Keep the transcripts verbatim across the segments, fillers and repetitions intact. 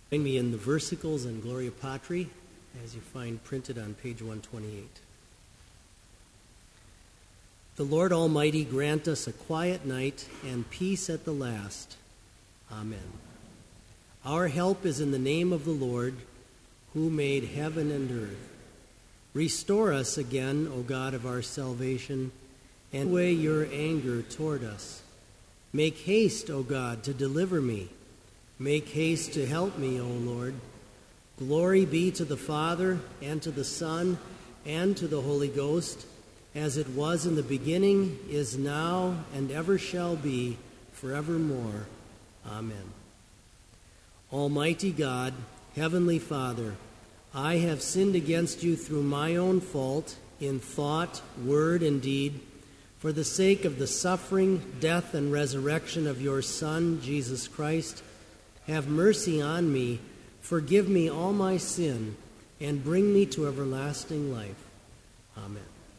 Join me in the versicles and Gloria Patri as you find printed on page one twenty-eight. The Lord Almighty grant us a quiet night and peace at the last. Amen. Our help is in the name of the Lord, who made heaven and earth. Restore us again, O God of our salvation, and away your anger toward us. Make haste, O God, to deliver me. Make haste to help me, O Lord. Glory be to the Father, and to the Son, and to the Holy Ghost, as it was in the beginning, is now, and ever shall be, forevermore. Amen. Almighty God, Heavenly Father, I have sinned against you through my own fault, in thought, word, and deed, for the sake of the suffering, death, and resurrection of your Son, Jesus Christ. Have mercy on me, forgive me all my sin, and bring me to everlasting life. Amen.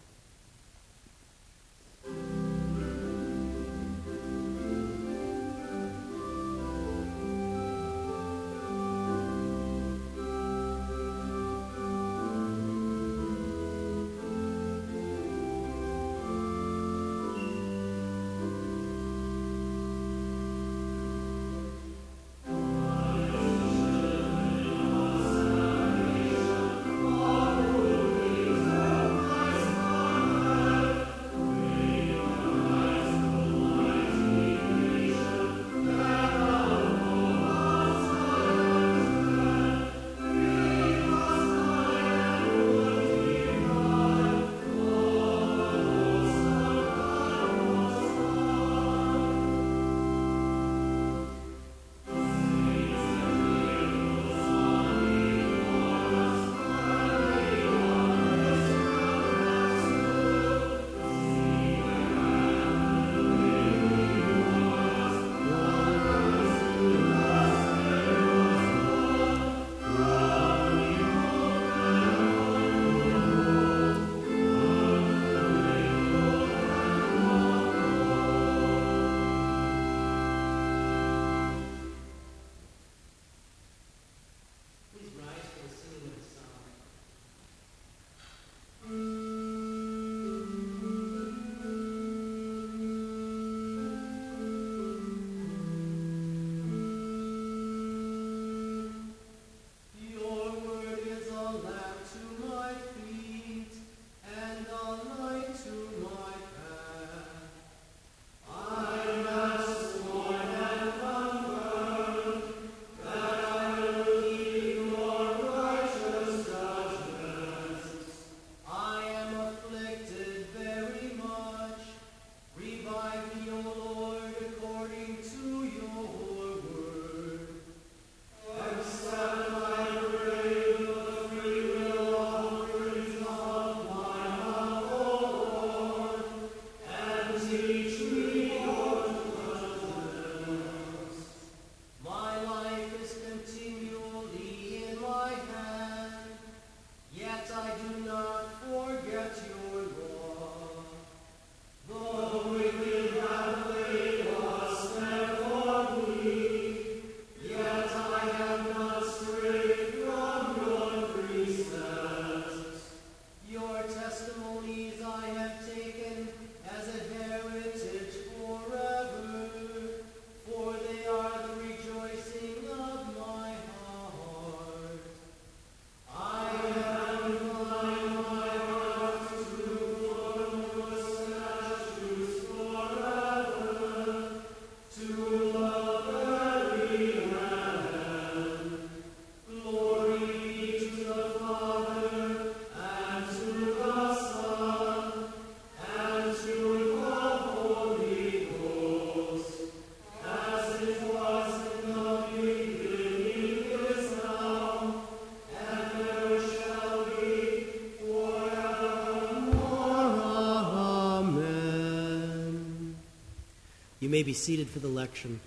You may be seated for the lection.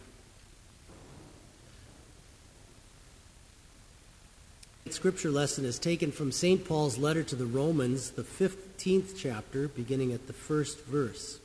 The scripture lesson is taken from Saint Paul's letter to the Romans, the fifteenth chapter, beginning at the first verse.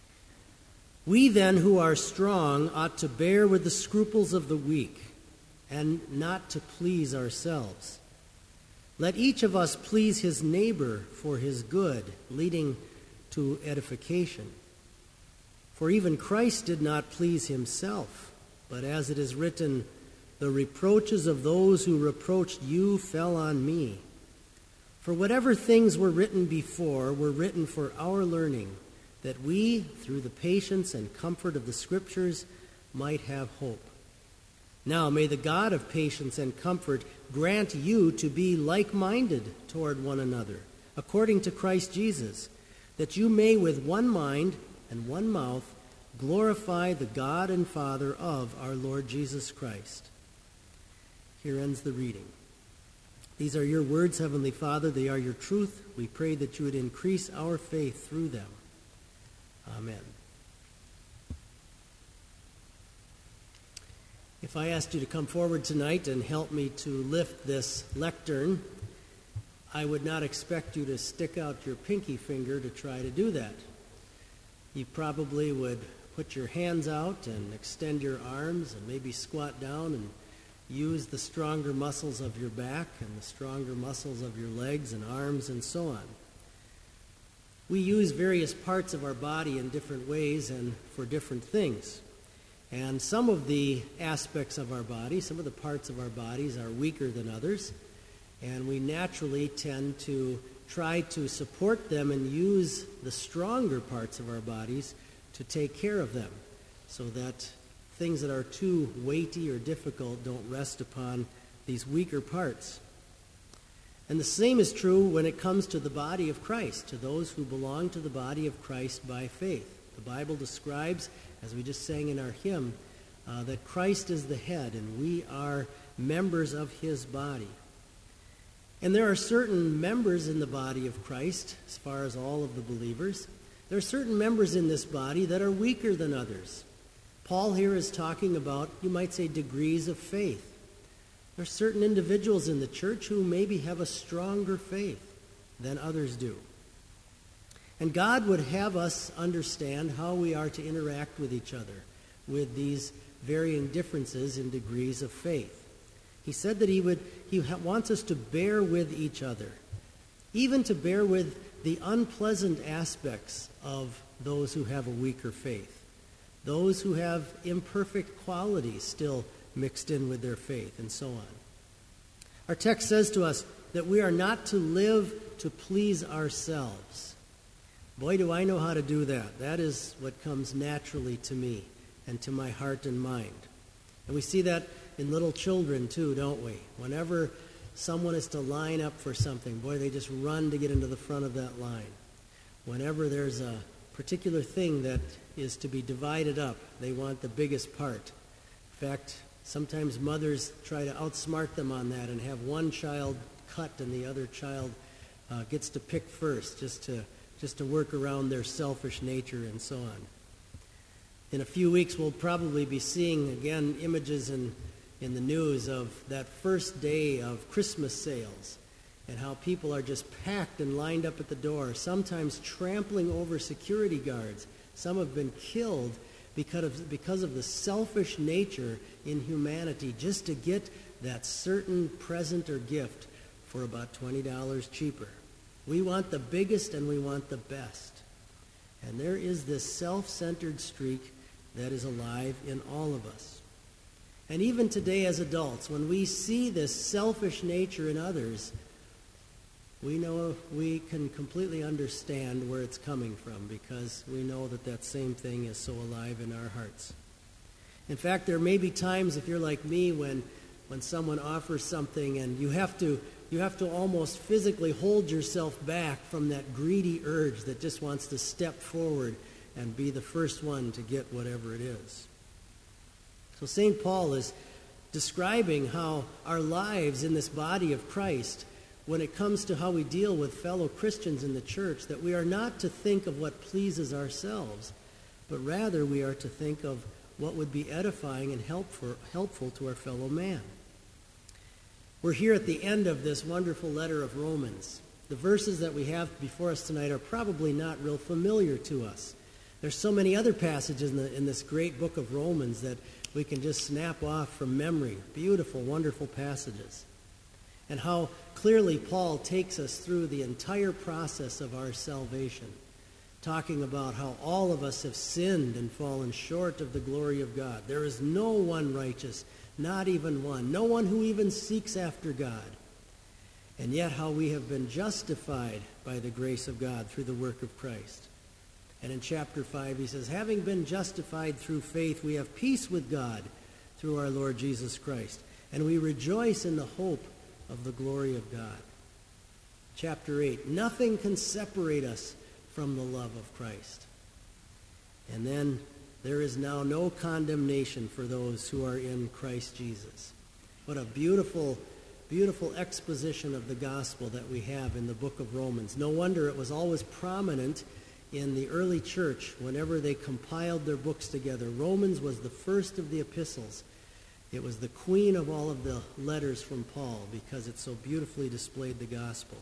We then who are strong ought to bear with the scruples of the weak and not to please ourselves. Let each of us please his neighbor for his good, leading to edification. For even Christ did not please himself, but as it is written, the reproaches of those who reproached you fell on me. For whatever things were written before were written for our learning, that we, through the patience and comfort of the Scriptures, might have hope. Now may the God of patience and comfort grant you to be like-minded toward one another, according to Christ Jesus, that you may with one mind and one mouth glorify the God and Father of our Lord Jesus Christ. Here ends the reading. These are your words, Heavenly Father. They are your truth. We pray that you would increase our faith through them. Amen. If I asked you to come forward tonight and help me to lift this lectern, I would not expect you to stick out your pinky finger to try to do that. You probably would put your hands out and extend your arms and maybe squat down and use the stronger muscles of your back and the stronger muscles of your legs and arms and so on. We use various parts of our body in different ways and for different things. And some of the aspects of our body, some of the parts of our bodies are weaker than others, and we naturally tend to try to support them and use the stronger parts of our bodies to take care of them, so that things that are too weighty or difficult don't rest upon these weaker parts. And the same is true when it comes to the body of Christ, to those who belong to the body of Christ by faith. The Bible describes, as we just sang in our hymn, uh, that Christ is the head and we are members of his body. And there are certain members in the body of Christ, as far as all of the believers. There are certain members in this body that are weaker than others. Paul here is talking about, you might say, degrees of faith. There are certain individuals in the church who maybe have a stronger faith than others do. And God would have us understand how we are to interact with each other with these varying differences in degrees of faith. He said that he would he wants us to bear with each other, even to bear with the unpleasant aspects of those who have a weaker faith, those who have imperfect qualities still mixed in with their faith, and so on. Our text says to us that we are not to live to please ourselves. Boy, do I know how to do that. That is what comes naturally to me and to my heart and mind. And we see that in little children too, don't we? Whenever someone is to line up for something, boy, they just run to get into the front of that line. Whenever there's a particular thing that is to be divided up, they want the biggest part. In fact, sometimes mothers try to outsmart them on that and have one child cut and the other child uh, gets to pick first, just to just to work around their selfish nature and so on. In a few weeks, we'll probably be seeing, again, images in, in the news of that first day of Christmas sales and how people are just packed and lined up at the door, sometimes trampling over security guards. Some have been killed because of, because of the selfish nature in humanity, just to get that certain present or gift for about twenty dollars cheaper. We want the biggest and we want the best. And there is this self-centered streak that is alive in all of us. And even today as adults, when we see this selfish nature in others, we know we can completely understand where it's coming from, because we know that that same thing is so alive in our hearts. In fact, there may be times, if you're like me, when when someone offers something and you have to you have to almost physically hold yourself back from that greedy urge that just wants to step forward and be the first one to get whatever it is. So Saint Paul is describing how our lives in this body of Christ, when it comes to how we deal with fellow Christians in the church, that we are not to think of what pleases ourselves, but rather we are to think of what would be edifying and helpful, helpful to our fellow man. We're here at the end of this wonderful letter of Romans. The verses that we have before us tonight are probably not real familiar to us. There's so many other passages in, the, in this great book of Romans that we can just snap off from memory. Beautiful, wonderful passages. And how clearly Paul takes us through the entire process of our salvation, talking about how all of us have sinned and fallen short of the glory of God. There is no one righteous, not even one, no one who even seeks after God. And yet how we have been justified by the grace of God through the work of Christ. And in chapter five he says, having been justified through faith, we have peace with God through our Lord Jesus Christ. And we rejoice in the hope of the glory of God. Chapter eight, nothing can separate us from the love of Christ. And then, there is now no condemnation for those who are in Christ Jesus. What a beautiful, beautiful exposition of the gospel that we have in the book of Romans. No wonder it was always prominent in the early church whenever they compiled their books together. Romans was the first of the epistles. It was the queen of all of the letters from Paul because it so beautifully displayed the gospel.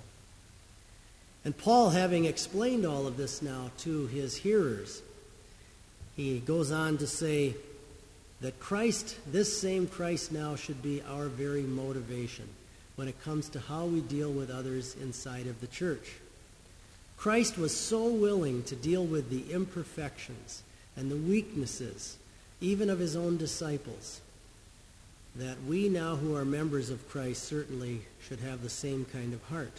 And Paul, having explained all of this now to his hearers, he goes on to say that Christ, this same Christ now, should be our very motivation when it comes to how we deal with others inside of the church. Christ was so willing to deal with the imperfections and the weaknesses, even of his own disciples, that we now who are members of Christ certainly should have the same kind of heart.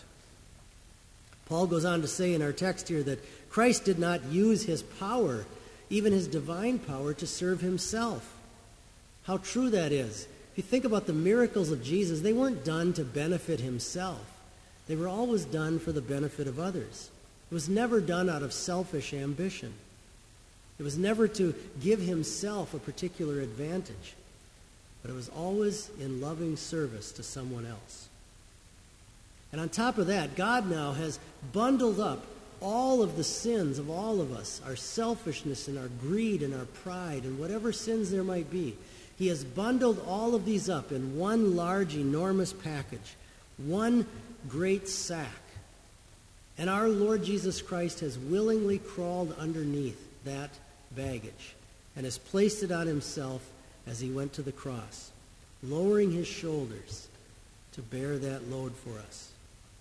Paul goes on to say in our text here that Christ did not use his power, even his divine power, to serve himself. How true that is. If you think about the miracles of Jesus, they weren't done to benefit himself. They were always done for the benefit of others. It was never done out of selfish ambition. It was never to give himself a particular advantage. But it was always in loving service to someone else. And on top of that, God now has bundled up all of the sins of all of us, our selfishness and our greed and our pride and whatever sins there might be. He has bundled all of these up in one large, enormous package, one great sack. And our Lord Jesus Christ has willingly crawled underneath that baggage and has placed it on himself as he went to the cross, lowering his shoulders to bear that load for us.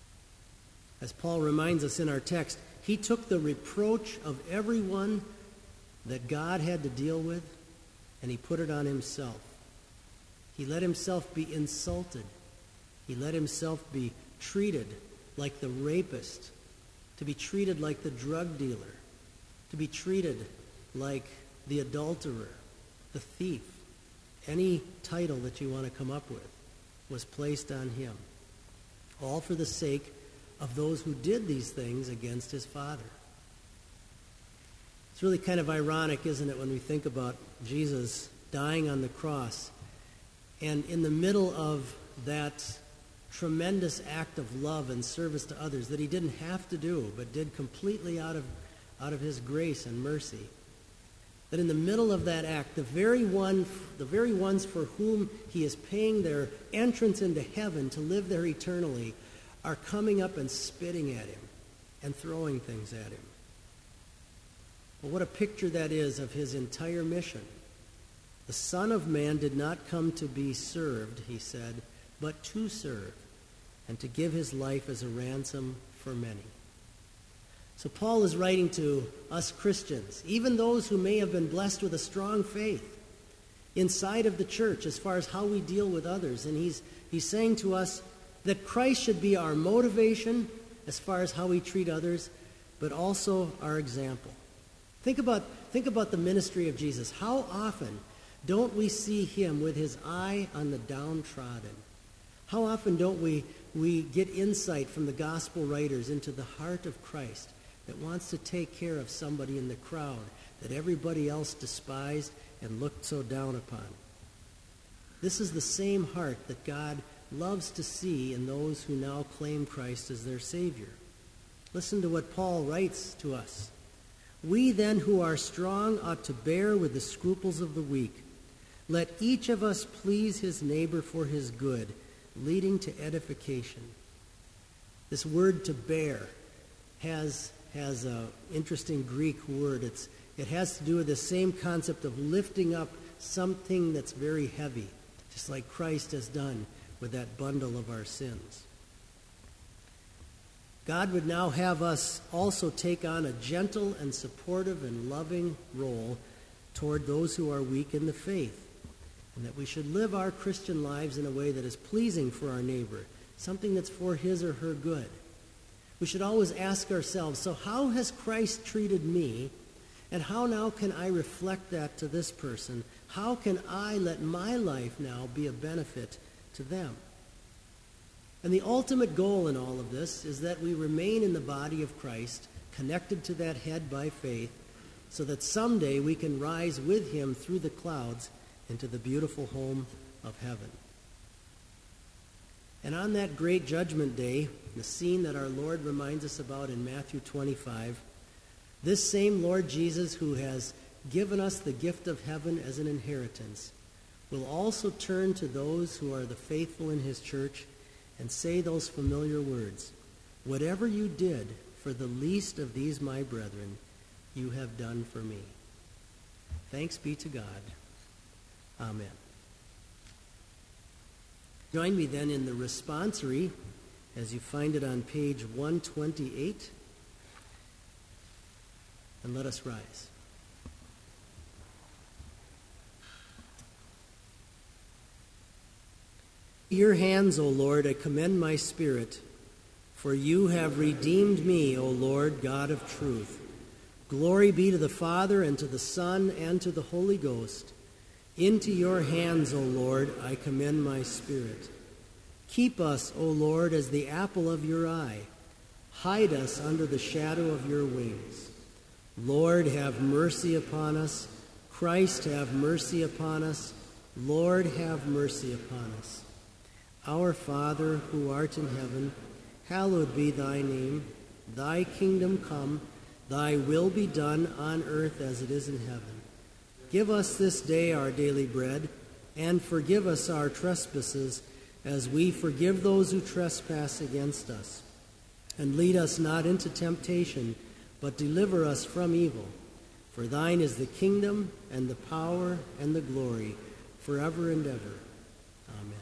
As Paul reminds us in our text, he took the reproach of everyone that God had to deal with, and he put it on himself. He let himself be insulted. He let himself be treated like the rapist, to be treated like the drug dealer, to be treated like the adulterer, the thief. Any title that you want to come up with was placed on him, all for the sake of those who did these things against his Father. It's really kind of ironic, isn't it, when we think about Jesus dying on the cross, and in the middle of that tremendous act of love and service to others that he didn't have to do, but did completely out of, out of his grace and mercy, that in the middle of that act, the very one, the very ones for whom he is paying their entrance into heaven to live there eternally are coming up and spitting at him and throwing things at him. Well, what a picture that is of his entire mission. The Son of Man did not come to be served, he said, but to serve, and to give his life as a ransom for many. So Paul is writing to us Christians, even those who may have been blessed with a strong faith inside of the church as far as how we deal with others. And he's, he's saying to us that Christ should be our motivation as far as how we treat others, but also our example. Think about, think about the ministry of Jesus. How often don't we see him with his eye on the downtrodden? How often don't we, we get insight from the gospel writers into the heart of Christ that wants to take care of somebody in the crowd that everybody else despised and looked so down upon? This is the same heart that God loves to see in those who now claim Christ as their Savior. Listen to what Paul writes to us. We then who are strong ought to bear with the scruples of the weak. Let each of us please his neighbor for his good, leading to edification. This word to bear has has an interesting Greek word. It's, it has to do with the same concept of lifting up something that's very heavy, just like Christ has done with that bundle of our sins. God would now have us also take on a gentle and supportive and loving role toward those who are weak in the faith, and that we should live our Christian lives in a way that is pleasing for our neighbor, something that's for his or her good. We should always ask ourselves, so how has Christ treated me, and how now can I reflect that to this person? How can I let my life now be a benefit to them? And the ultimate goal in all of this is that we remain in the body of Christ, connected to that head by faith, so that someday we can rise with him through the clouds into the beautiful home of heaven. And on that great judgment day, the scene that our Lord reminds us about in Matthew twenty-five, this same Lord Jesus who has given us the gift of heaven as an inheritance will also turn to those who are the faithful in his church and say those familiar words, "Whatever you did for the least of these my brethren, you have done for me." Thanks be to God. Amen. Join me then in the responsory as you find it on page one twenty-eight. And let us rise. In your hands, O Lord, I commend my spirit, for you have redeemed me, O Lord, God of truth. Glory be to the Father, and to the Son, and to the Holy Ghost. Into your hands, O Lord, I commend my spirit. Keep us, O Lord, as the apple of your eye. Hide us under the shadow of your wings. Lord, have mercy upon us. Christ, have mercy upon us. Lord, have mercy upon us. Our Father, who art in heaven, hallowed be thy name. Thy kingdom come, thy will be done on earth as it is in heaven. Give us this day our daily bread, and forgive us our trespasses, as we forgive those who trespass against us. And lead us not into temptation, but deliver us from evil. For thine is the kingdom, and the power, and the glory, forever and ever. Amen.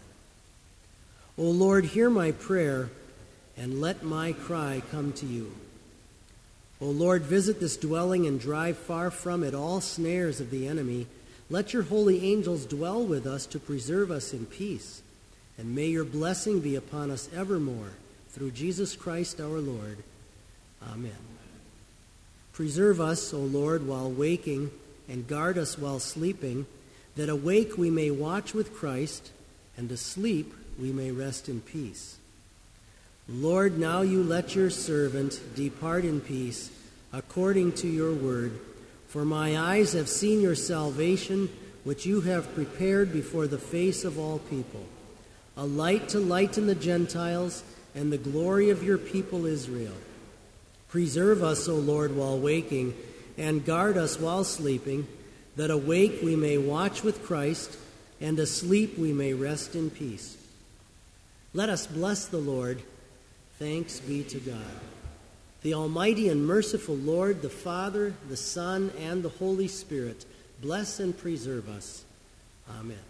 O Lord, hear my prayer, and let my cry come to you. O Lord, visit this dwelling and drive far from it all snares of the enemy. Let your holy angels dwell with us to preserve us in peace. And may your blessing be upon us evermore, through Jesus Christ our Lord. Amen. Preserve us, O Lord, while waking, and guard us while sleeping, that awake we may watch with Christ, and asleep we may rest in peace. Lord, now you let your servant depart in peace, according to your word. For my eyes have seen your salvation, which you have prepared before the face of all people, a light to lighten the Gentiles, and the glory of your people Israel. Preserve us, O Lord, while waking, and guard us while sleeping, that awake we may watch with Christ, and asleep we may rest in peace. Let us bless the Lord. Thanks be to God. The Almighty and merciful Lord, the Father, the Son, and the Holy Spirit, bless and preserve us. Amen.